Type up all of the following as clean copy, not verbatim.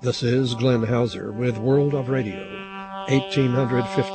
This is Glenn Hauser with World of Radio, 1850.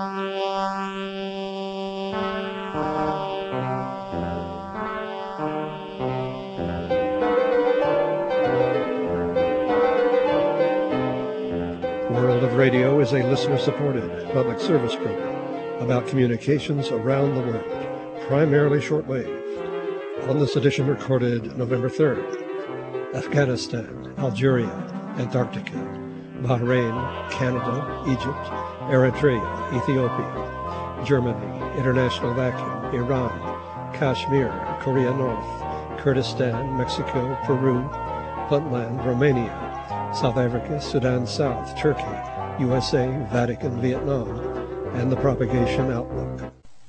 World of Radio is a listener-supported public service program about communications around the world, primarily shortwave. On this edition recorded November 3rd, Afghanistan, Algeria, Antarctica, Bahrain, Canada, Egypt, Eritrea, Ethiopia, Germany, International Vacuum, Iran, Kashmir, Korea North, Kurdistan, Mexico, Peru, Puntland, Romania, South Africa, Sudan South, Turkey, USA, Vatican, Vietnam, and the propagation outlook.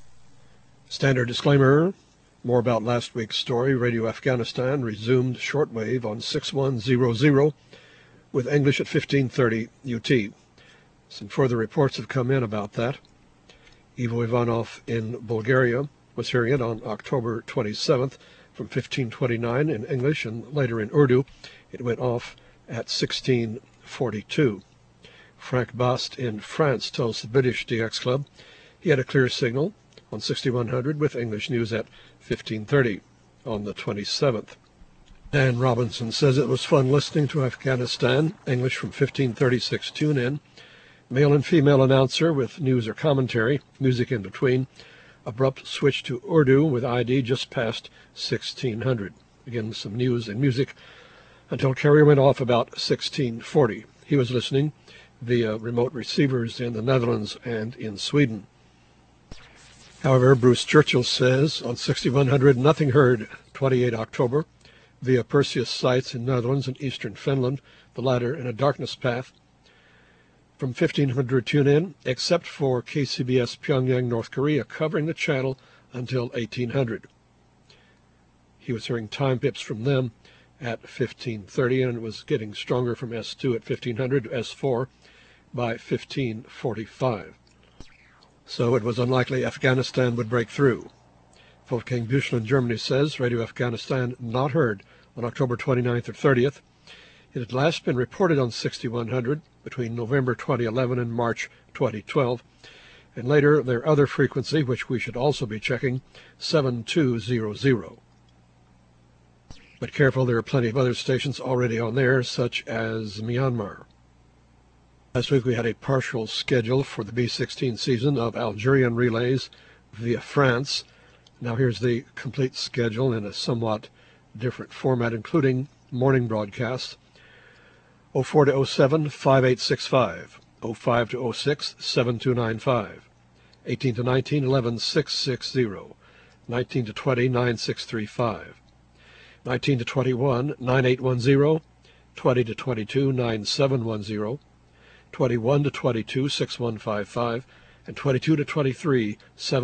Standard disclaimer. More about last week's story. Radio Afghanistan resumed shortwave on 6100 with English at 1530 UT. Some further reports have come in about that. Ivo Ivanov in Bulgaria was hearing it on October 27th from 1529 in English and later in Urdu. It went off at 1642. Frank Bast in France tells the British DX Club he had a clear signal on 6100 with English news at 1530 on the 27th. Dan Robinson says it was fun listening to Afghanistan, English from 1536 tune-in, male and female announcer with news or commentary, music in between, abrupt switch to Urdu with ID just past 1600. Again, some news and music until carrier went off about 1640. He was listening via remote receivers in the Netherlands and in Sweden. However, Bruce Churchill says on 6100 nothing heard 28 October via Perseus sites in Netherlands and eastern Finland, the latter in a darkness path. From 1500 tune-in, except for KCBS Pyongyang, North Korea, covering the channel until 1800. He was hearing time pips from them at 1530, and it was getting stronger from S2 at 1500 to S4 by 1545. So it was unlikely Afghanistan would break through. Wolfgang Büchel in Germany says Radio Afghanistan not heard on October 29th or 30th. It had last been reported on 6100 between November 2011 and March 2012, and later their other frequency, which we should also be checking, 7200. But careful, there are plenty of other stations already on there, such as Myanmar. Last week we had a partial schedule for the B-16 season of Algerian relays via France. Now here's the complete schedule in a somewhat different format, including morning broadcasts. 04 to 07, 5865. 05 to 06, 7295. 18 to 19, 11660. 19 to 20, 9635. 19 to 21, 9810. 20 to 22, 9710. 21 to 22, 6155, and 22 to 23,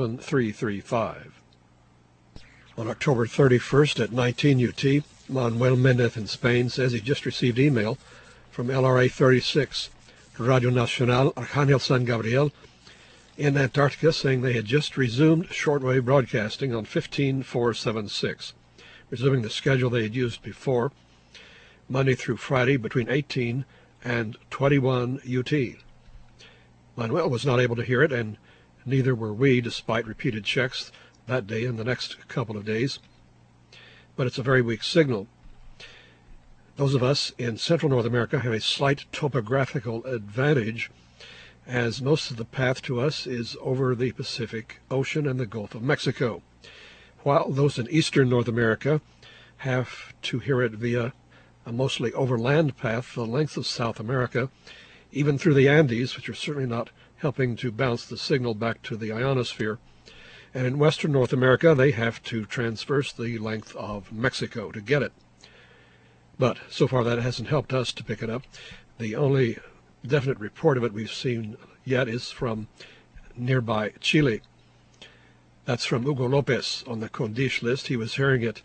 7335. On October 31st at 19 UT, Manuel Mendez in Spain says he just received email from LRA 36, Radio Nacional Arcángel San Gabriel, in Antarctica, saying they had just resumed shortwave broadcasting on 15476, resuming the schedule they had used before, Monday through Friday between 18 and 21 UT. Manuel was not able to hear it, and neither were we, despite repeated checks that day and the next couple of days. But it's a very weak signal. Those of us in Central North America have a slight topographical advantage, as most of the path to us is over the Pacific Ocean and the Gulf of Mexico, while those in Eastern North America have to hear it via a mostly overland path the length of South America, even through the Andes, which are certainly not helping to bounce the signal back to the ionosphere. And in Western North America, they have to transverse the length of Mexico to get it. But so far that hasn't helped us to pick it up. The only definite report of it we've seen yet is from nearby Chile. That's from Hugo Lopez on the Condish list. He was hearing it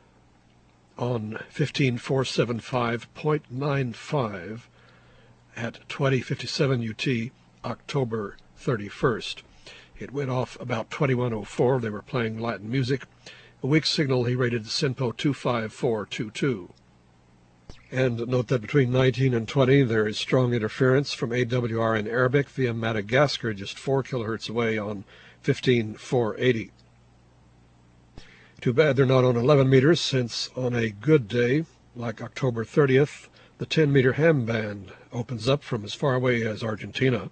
on 15475.95 at 2057 UT, October 31st. It went off about 2104. They were playing Latin music. A weak signal he rated SINPO 25422. And note that between 19 and 20 there is strong interference from AWR in Arabic via Madagascar, just 4 kilohertz away on 15480. Too bad they're not on 11 meters, since on a good day, like October 30th, the 10-meter ham band opens up from as far away as Argentina.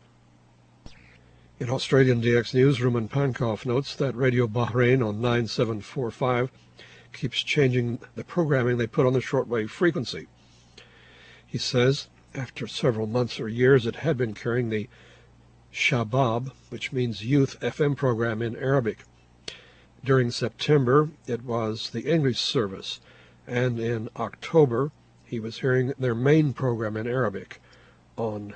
In Australian DX News, Rumen Pankov notes that Radio Bahrain on 9745 keeps changing the programming they put on the shortwave frequency. He says after several months or years it had been carrying the Shabab, which means youth FM program in Arabic. During September it was the English service, and in October he was hearing their main program in Arabic on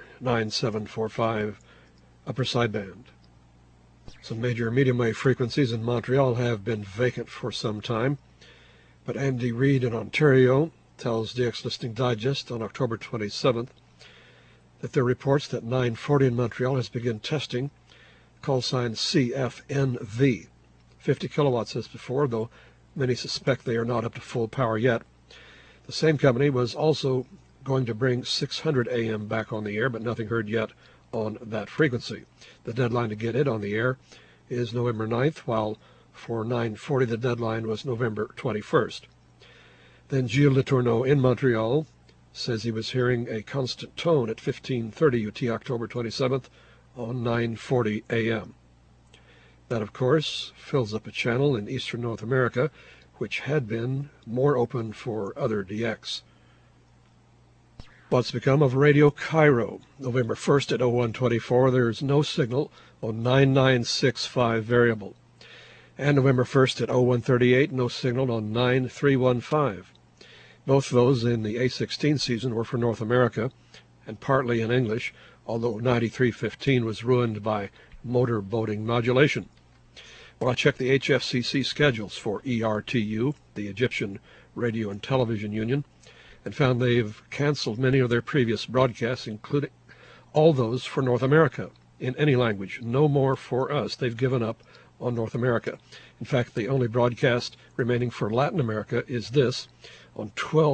9745 upper sideband. Some major medium wave frequencies in Montreal have been vacant for some time, but Andy Reid in Ontario tells DX Listening Digest on October 27th that there are reports that 940 in Montreal has begun testing, call sign CFNV, 50 kilowatts as before, though many suspect they are not up to full power yet. The same company was also going to bring 600 AM back on the air, but nothing heard yet on that frequency. The deadline to get it on the air is November 9th, while for 940 the deadline was November 21st. Then Gilles Letourneau in Montreal says he was hearing a constant tone at 1530 UT October 27th on 940 AM. That, of course, fills up a channel in eastern North America, which had been more open for other DX. What's become of Radio Cairo? November 1st at 0124, there's no signal on 9965 variable. And November 1st at 0138, no signal on 9315. Both those in the A16 season were for North America, and partly in English, although 9315 was ruined by motor boating modulation. Well, I checked the HFCC schedules for ERTU, the Egyptian Radio and Television Union, and found they've canceled many of their previous broadcasts, including all those for North America, in any language. No more for us. They've given up on North America. In fact, the only broadcast remaining for Latin America is this, on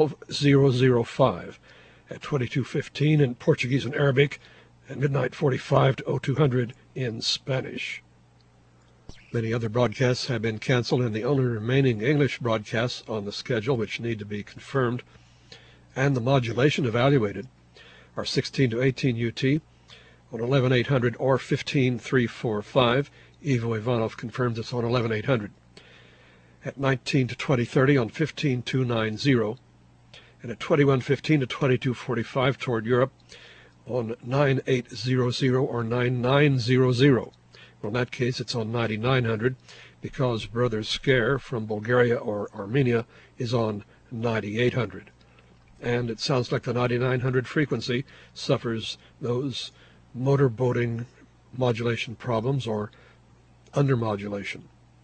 12005 at 2215 in Portuguese and Arabic, and midnight 45 to 0200 in Spanish. Many other broadcasts have been canceled, and the only remaining English broadcasts on the schedule, which need to be confirmed and the modulation evaluated, are 16 to 18 UT on 11800 or 15345. Ivo Ivanov confirms it's on 11800. At 19 to 2030 on 15290, and at 2115 to 2245 toward Europe on 9800 or 9900. Well, in that case, it's on 9900 because Brother Scare from Bulgaria or Armenia is on 9800. And it sounds like the 9900 frequency suffers those motor boating modulation problems or undermodulation.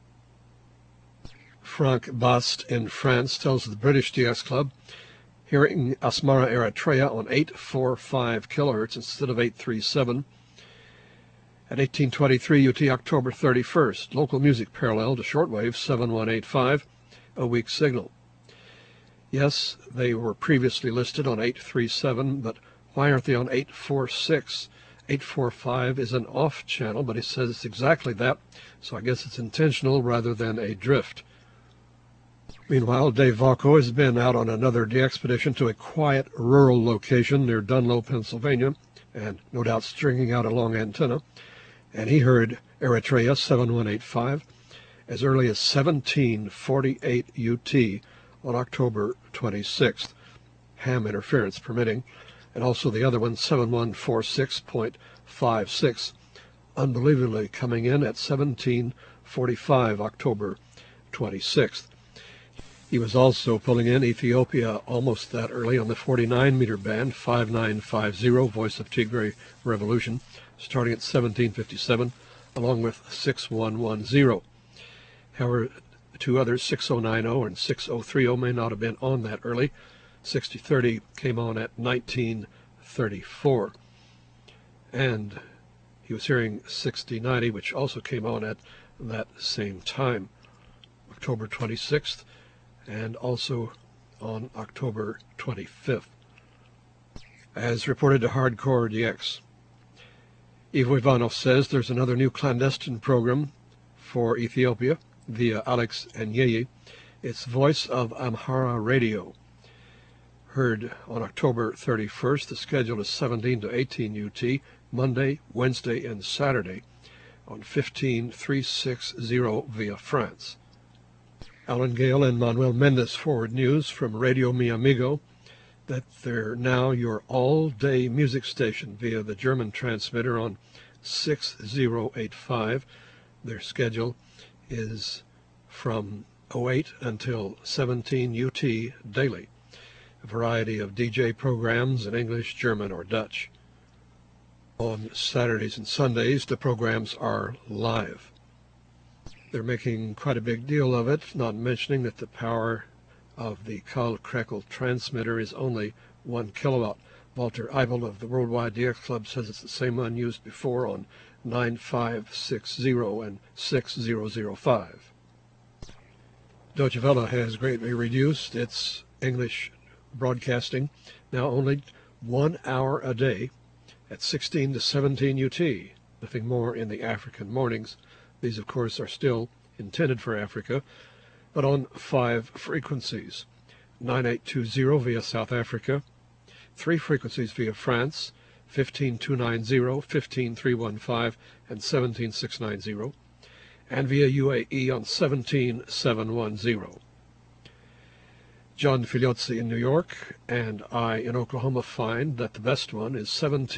Frank Bast in France tells the British DX Club, hearing Asmara Eritrea on 845 kilohertz instead of 837 at 1823 UT October 31st. Local music parallel to shortwave 7185, a weak signal. Yes, they were previously listed on 837, but why aren't they on 846? 845 is an off channel, but he says it's exactly that, so I guess it's intentional rather than a drift. Meanwhile, Dave Valco has been out on another DXpedition to a quiet rural location near Dunlow, Pennsylvania, and no doubt stringing out a long antenna, and he heard Eritrea 7185 as early as 1748 UT on October 26th, ham interference permitting, and also the other one, 7146.56, unbelievably coming in at 1745 October 26th. He was also pulling in Ethiopia almost that early on the 49-meter band, 5950, Voice of Tigray Revolution, starting at 1757, along with 6110. However, two others, 6090 and 6030, may not have been on that early. 6030 came on at 1934. And he was hearing 6090, which also came on at that same time, October 26th, and also on October 25th. As reported to Hardcore DX, Ivo Ivanov says there's another new clandestine program for Ethiopia via Alex Enyeye. It's Voice of Amhara Radio. Heard on October 31st. The schedule is 17 to 18 UT, Monday, Wednesday, and Saturday on 15360 via France. Alan Gale and Manuel Mendez forward news from Radio Mi Amigo that they're now your all-day music station via the German transmitter on 6085. Their schedule is from 08 until 17 UT daily. A variety of DJ programs in English, German, or Dutch. On Saturdays and Sundays, the programs are live. They're making quite a big deal of it, not mentioning that the power of the Karl Krekel transmitter is only 1 kilowatt. Walter Eibel of the Worldwide DX Club says it's the same one used before on 9560 and 6005. Deutsche Welle has greatly reduced its English broadcasting, now only 1 hour a day at 16 to 17 UT, nothing more in the African mornings. These, of course, are still intended for Africa, but on 5 frequencies: 9820 via South Africa, 3 frequencies via France, 15290, 15315, and 17690, and via UAE on 17710. John Filiozzi in New York and I in Oklahoma find that the best one is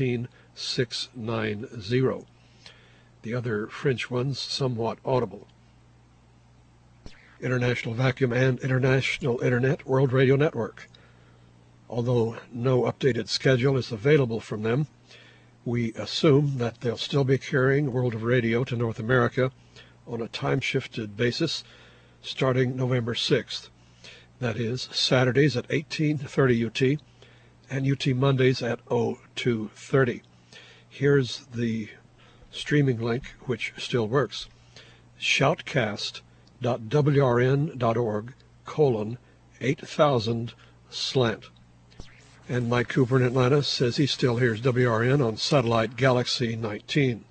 17690. The other French ones somewhat audible. International Vacuum and International Internet World Radio Network. Although no updated schedule is available from them, we assume that they'll still be carrying World of Radio to North America on a time-shifted basis starting November 6th. That is, Saturdays at 18:30 UT and UT Mondays at 02:30. Here's the streaming link, which still works: shoutcast.wrn.org/8000/. And Mike Cooper in Atlanta says he still hears WRN on satellite Galaxy 19.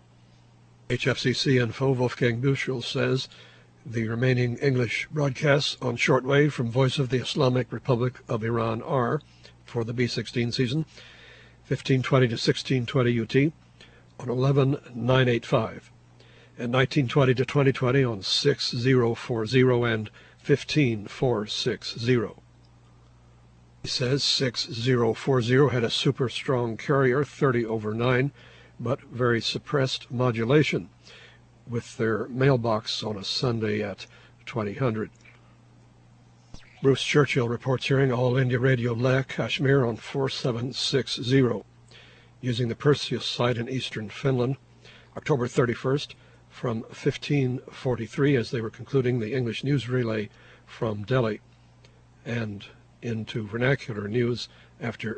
HFCC info, Wolfgang Buchel says the remaining English broadcasts on shortwave from Voice of the Islamic Republic of Iran are, for the B16 season, 1520 to 1620 UT on 11985, and 1920 to 2020 on 6040 and 15460. He says 6040 had a super strong carrier, 30/9, but very suppressed modulation, with their mailbox on a Sunday at 2000. Bruce Churchill reports hearing All India Radio Leh, Kashmir on 4760, using the Perseus site in eastern Finland, October 31st, from 1543 as they were concluding the English news relay from Delhi, and into vernacular news after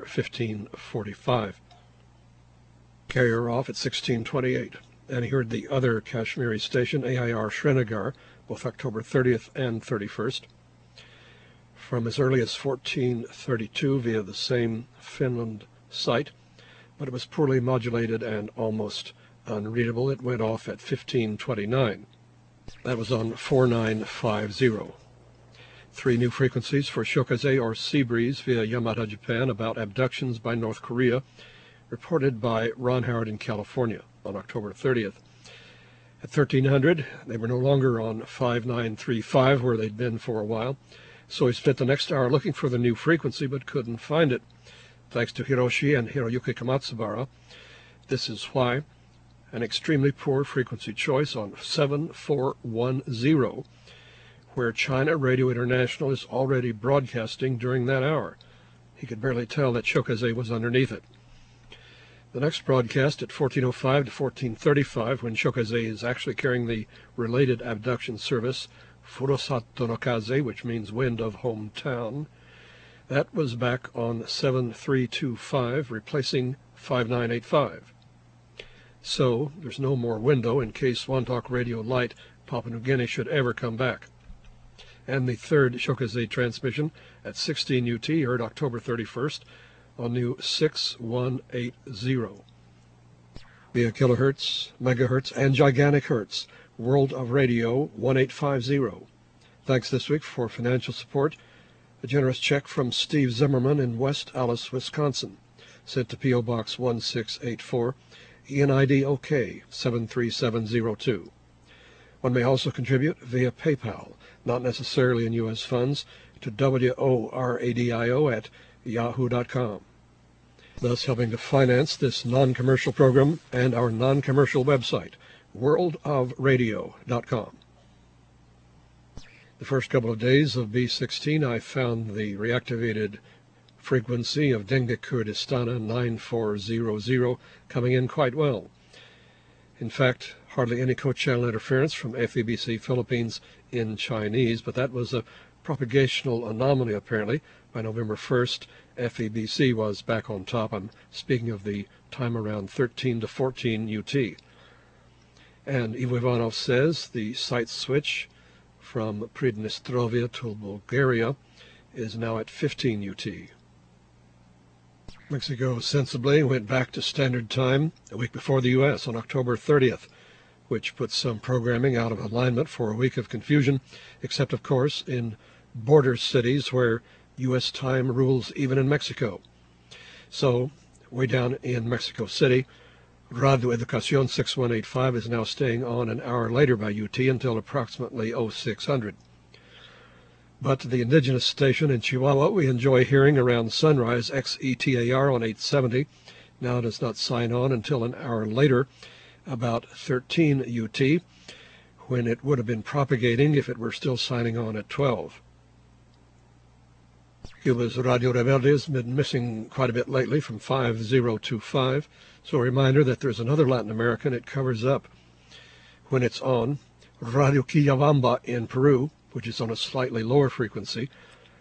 1545. Carrier off at 1628. And he heard the other Kashmiri station, AIR Srinagar, both October 30th and 31st, from as early as 1432 via the same Finland site, but it was poorly modulated and almost unreadable. It went off at 1529. That was on 4950. 3 new frequencies for Shokaze or Sea Breeze via Yamata, Japan, about abductions by North Korea, reported by Ron Howard in California on October 30th. At 1300, they were no longer on 5935 where they'd been for a while, so he spent the next hour looking for the new frequency but couldn't find it. Thanks to Hiroshi and Hiroyuki Kamatsubara, this is why an extremely poor frequency choice on 7410, where China Radio International is already broadcasting during that hour. He could barely tell that Shokaze was underneath it. The next broadcast at 1405 to 1435, when Shokaze is actually carrying the related abduction service, Furusato no Kaze, which means wind of hometown, that was back on 7325, replacing 5985. So there's no more window in case One Talk Radio Light Papua New Guinea should ever come back. and the third Shokazay transmission at 16 UT, heard October 31st on new 6180. Via kilohertz, megahertz, and gigantic hertz, World of Radio 1850. Thanks this week for financial support. A generous check from Steve Zimmerman in West Allis, Wisconsin, sent to P.O. Box 1684, ENID OK 73702. One may also contribute via PayPal, not necessarily in U.S. funds, to WORADIO@yahoo.com, thus helping to finance this non-commercial program and our non-commercial website, worldofradio.com. The first couple of days of B16, I found the reactivated frequency of Dengue Kurdistana 9400 coming in quite well. In fact, hardly any co-channel interference from FEBC Philippines in Chinese, but that was a propagational anomaly apparently. By November 1st, FEBC was back on top. I'm speaking of the time around 13 to 14 UT. And Ivo Ivanov says the site switch from Pridnestrovia to Bulgaria is now at 15 UT. Mexico sensibly went back to standard time a week before the U.S. on October 30th, which puts some programming out of alignment for a week of confusion, except, of course, in border cities where U.S. time rules even in Mexico. So, way down in Mexico City, Radio Educación 6185 is now staying on an hour later by UT until approximately 0600. But the indigenous station in Chihuahua we enjoy hearing around sunrise, XETAR on 870, now does not sign on until an hour later, about 13 UT, when it would have been propagating if it were still signing on at 12. Cuba's Radio Rebelde has been missing quite a bit lately from 5025, so a reminder that there's another Latin American it covers up when it's on, Radio Quillabamba in Peru, which is on a slightly lower frequency,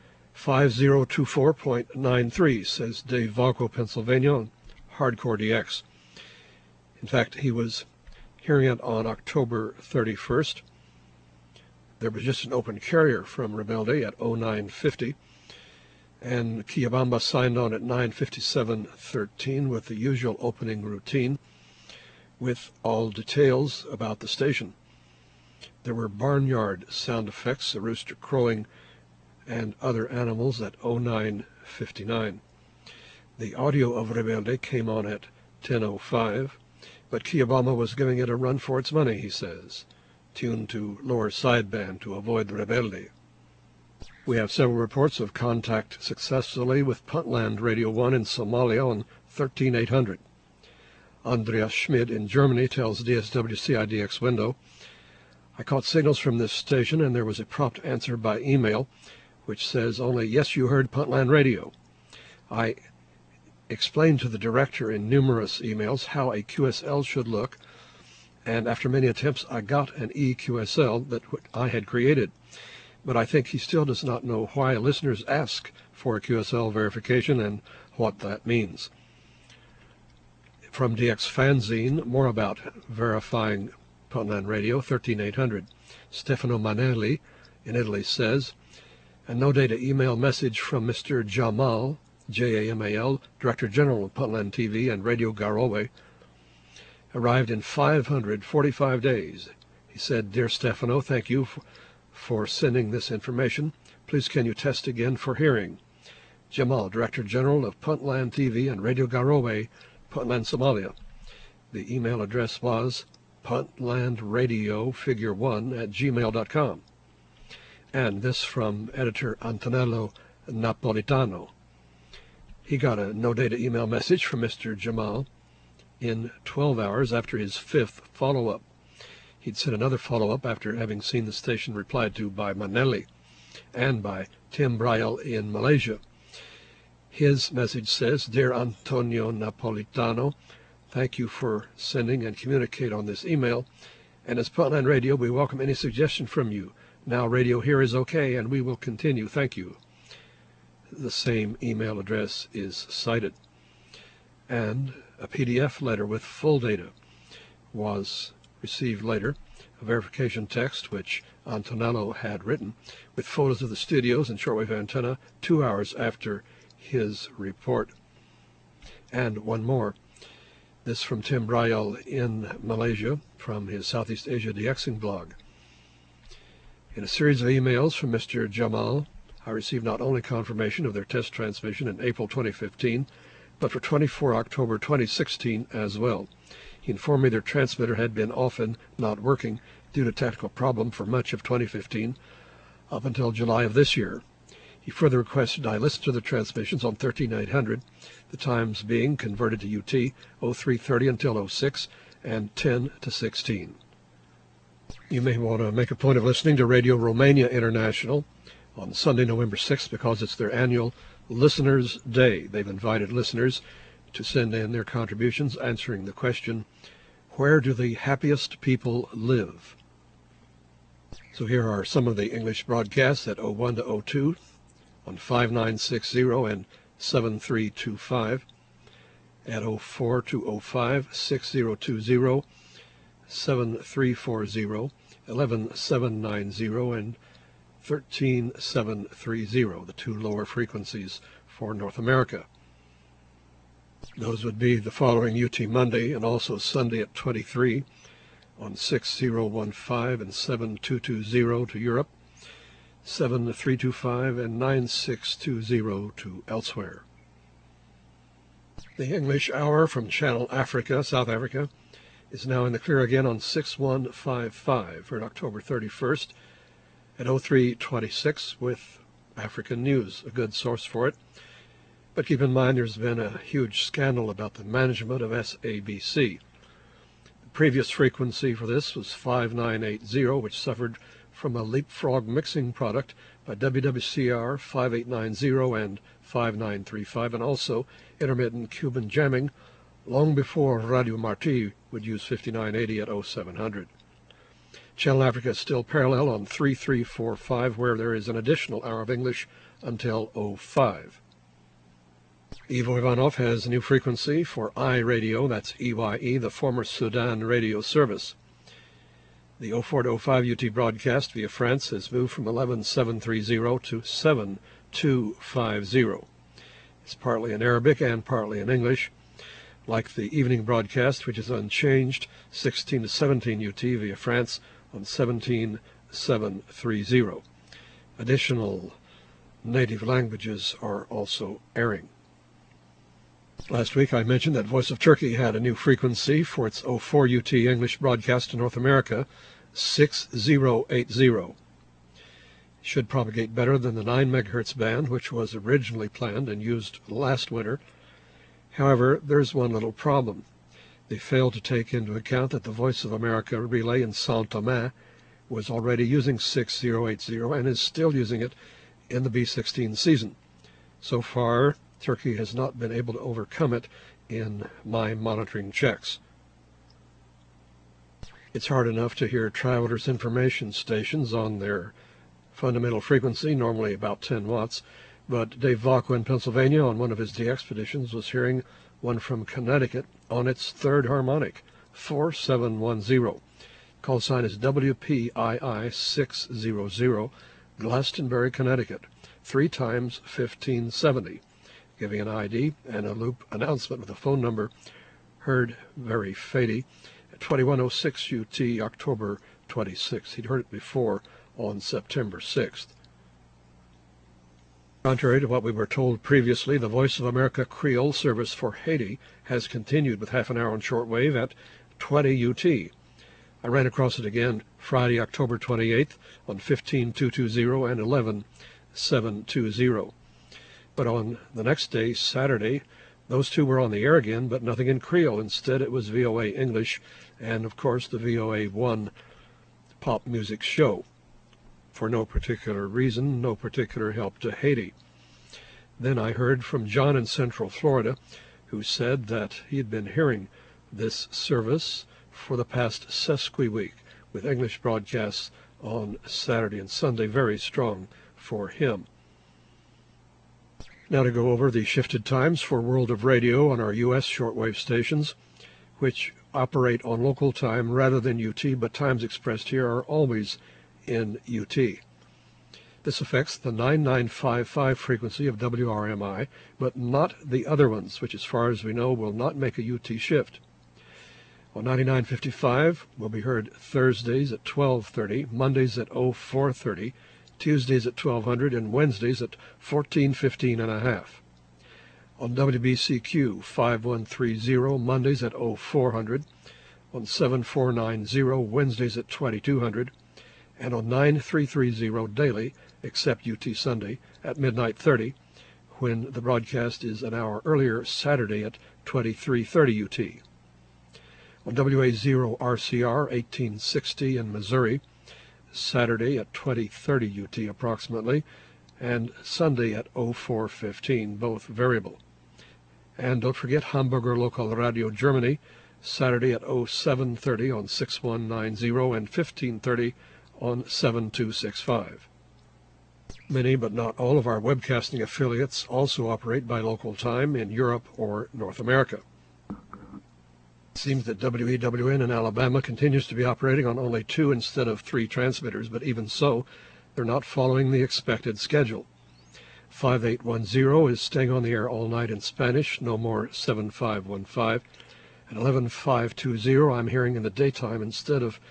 5024.93, says Dave Valco, Pennsylvania, on Hardcore DX. In fact, he was hearing it on October 31st. There was just an open carrier from Rebelde at 0950, and Quillabamba signed on at 9:57:13 with the usual opening routine with all details about the station. There were barnyard sound effects, a rooster crowing, and other animals at 09:59. The audio of Rebelde came on at 10:05, but Quillabamba was giving it a run for its money, he says, tuned to lower sideband to avoid Rebelde. We have several reports of contact successfully with Puntland Radio 1 in Somalia on 13800. Andreas Schmid in Germany tells DSWCIDX Window, I caught signals from this station and there was a prompt answer by email which says only, yes, you heard Puntland Radio. I explained to the director in numerous emails how a QSL should look, and after many attempts I got an EQSL that I had created. But I think he still does not know why listeners ask for a QSL verification and what that means. From DX Fanzine, more about verifying Puntland Radio, 13800. Stefano Manelli in Italy says, a no-data email message from Mr. Jamal, Jamal, Director General of Puntland TV and Radio Garowe, arrived in 545 days. He said, Dear Stefano, thank you for sending this information. Please can you test again for hearing? Jamal, Director General of Puntland TV and Radio Garowe, Puntland, Somalia. The email address was puntlandradio1@gmail.com. And this from editor Antonello Napolitano. He got a no-data email message from Mr. Jamal in 12 hours after his fifth follow-up. He'd sent another follow-up after having seen the station replied to by Manelli and by Tim Braille in Malaysia. His message says, Dear Antonio Napolitano, thank you for sending and communicate on this email. And as Puntland Radio, we welcome any suggestion from you. Now radio here is okay, and we will continue. Thank you. The same email address is cited. And a PDF letter with full data was received later. a verification text which Antonello had written with photos of the studios and shortwave antenna 2 hours after his report. And one more. This from Tim Brayel in Malaysia from his Southeast Asia DXing blog. In a series of emails from Mr. Jamal, I received not only confirmation of their test transmission in April 2015, but for 24 October 2016 as well. He informed me their transmitter had been often not working due to technical problem for much of 2015 up until July of this year. He further requested I listen to the transmissions on 13800, the times being converted to UT 0330 until 06 and 10 to 16. You may want to make a point of listening to Radio Romania International on Sunday, November 6th, because it's their annual Listeners' Day. They've invited listeners to send in their contributions answering the question, where do the happiest people live? So here are some of the English broadcasts at 01 to 02 on 5960 and 7325, at 04 to 05, 6020, 7340, 11790, and 13730, the two lower frequencies for North America. Those would be the following: UT Monday and also Sunday at 23 on 6015 and 7220 to Europe, 7325 and 9620 to elsewhere. The English hour from Channel Africa, South Africa, is now in the clear again on 6155 for October 31st at 0326 with African News, a good source for it. But keep in mind there's been a huge scandal about the management of SABC. The previous frequency for this was 5980, which suffered from a leapfrog mixing product by WWCR 5890 and 5935, and also intermittent Cuban jamming long before Radio Marti would use 5980 at 0700. Channel Africa is still parallel on 3345, where there is an additional hour of English until 05. Ivo Ivanov has a new frequency for iRadio, that's EYE, the former Sudan radio service. The 04 to 05 UT broadcast via France has moved from 11730 to 7250. It's partly in Arabic and partly in English, like the evening broadcast, which is unchanged, 16 to 17 UT via France on 17730. Additional native languages are also airing. Last week I mentioned that Voice of Turkey had a new frequency for its 04 UT English broadcast to North America, 6080. It should propagate better than the 9 MHz band, which was originally planned and used last winter. However, there's one little problem. They failed to take into account that the Voice of America relay in São Tomé was already using 6080 and is still using it in the B16 season. So far, Turkey has not been able to overcome it in my monitoring checks. It's hard enough to hear travelers' information stations on their fundamental frequency, normally about 10 watts, but Dave Vacqua in Pennsylvania on one of his DXpeditions was hearing one from Connecticut on its third harmonic, 4710. Call sign is WPII 600, Glastonbury, Connecticut, 3 times 1570, giving an ID and a loop announcement with a phone number, heard very fady, at 2106 UT, October 26th. He'd heard it before on September 6th. Contrary to what we were told previously, the Voice of America Creole service for Haiti has continued with half an hour on shortwave at 20 UT. I ran across it again Friday, October 28th on 15220 and 11720. But on the next day, Saturday, those two were on the air again, but nothing in Creole. Instead, it was VOA English and, of course, the VOA 1 pop music show. For no particular reason, no particular help to Haiti. Then I heard from John in Central Florida, who said that he had been hearing this service for the past sesquiweek, with English broadcasts on Saturday and Sunday, very strong for him. Now to go over the shifted times for World of Radio on our U.S. shortwave stations, which operate on local time rather than UT, but times expressed here are always in UT. This affects the 9955 frequency of WRMI, but not the other ones, which as far as we know will not make a UT shift. On 9955 will be heard Thursdays at 12:30, Mondays at 04:30, Tuesdays at 1200, and Wednesdays at 14:15.5. On WBCQ 5130, Mondays at 0400, on 7490, Wednesdays at 2200, and on 9330 daily, except UT Sunday, at midnight 30, when the broadcast is an hour earlier, Saturday at 2330 UT. On WA0 RCR 1860 in Missouri, Saturday at 2030 UT approximately, and Sunday at 0415, both variable. And don't forget Hamburger Local Radio Germany, Saturday at 0730 on 6190 and 1530 on 7265. Many, but not all, of our webcasting affiliates also operate by local time in Europe or North America. It seems that WEWN in Alabama continues to be operating on only 2 instead of 3 transmitters, but even so, they're not following the expected schedule. 5810 is staying on the air all night in Spanish, no more 7515. At 11520, I'm hearing in the daytime instead of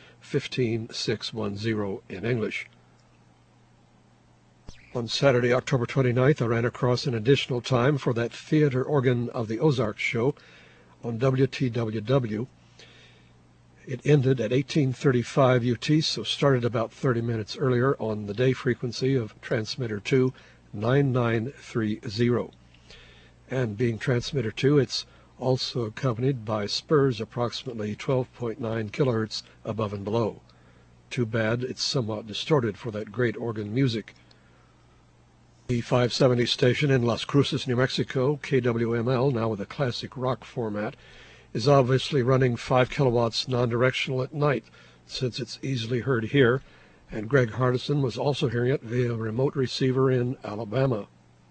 15610 in English. On Saturday, October 29th, I ran across an additional time for that Theater Organ of the Ozarks show on WTWW. It ended at 1835 UT, so started about 30 minutes earlier on the day frequency of transmitter 2, 9930. And being transmitter 2, it's also accompanied by spurs approximately 12.9 kilohertz above and below. Too bad it's somewhat distorted for that great organ music. The 570 station in Las Cruces, New Mexico, KWML, now with a classic rock format, is obviously running 5 kilowatts non-directional at night, since it's easily heard here, and Greg Hardison was also hearing it via a remote receiver in Alabama.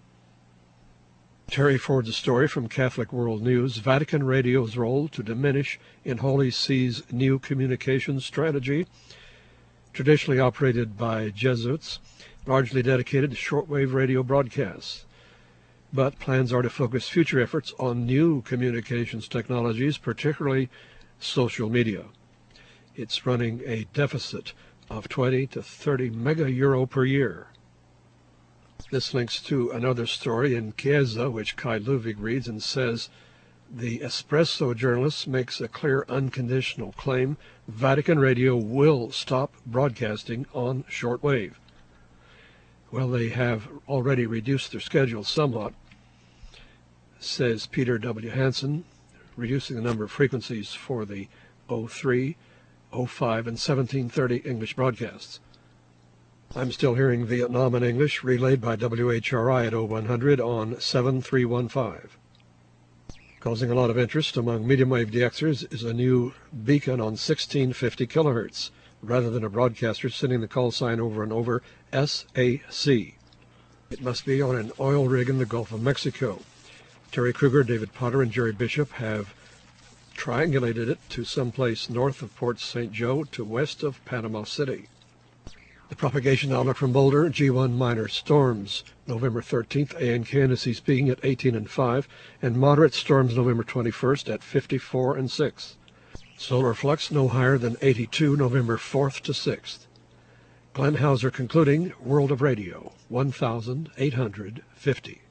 Terry Ford's story from Catholic World News, Vatican Radio's role to diminish in Holy See's new communication strategy, traditionally operated by Jesuits, largely dedicated to shortwave radio broadcasts. But plans are to focus future efforts on new communications technologies, particularly social media. It's running a deficit of 20 to 30 mega euro per year. This links to another story in Chiesa, which Kai Ludwig reads and says, the Espresso journalist makes a clear unconditional claim: Vatican Radio will stop broadcasting on shortwave. Well, they have already reduced their schedule somewhat, says Peter W. Hansen, reducing the number of frequencies for the 03, 05, and 1730 English broadcasts. I'm still hearing Vietnam in English, relayed by WHRI at 0100 on 7315. Causing a lot of interest among medium wave DXers is a new beacon on 1650 kilohertz, rather than a broadcaster sending the call sign over and over, SAC. It must be on an oil rig in the Gulf of Mexico. Terry Kruger, David Potter, and Jerry Bishop have triangulated it to someplace north of Port St. Joe to west of Panama City. The propagation outlook from Boulder, G1 minor storms, November 13th, ANKNSC speaking at 18 and 5, and moderate storms November 21st at 54 and 6. Solar flux no higher than 82 November 4th to 6th. Glenn Hauser concluding, World of Radio, 1850.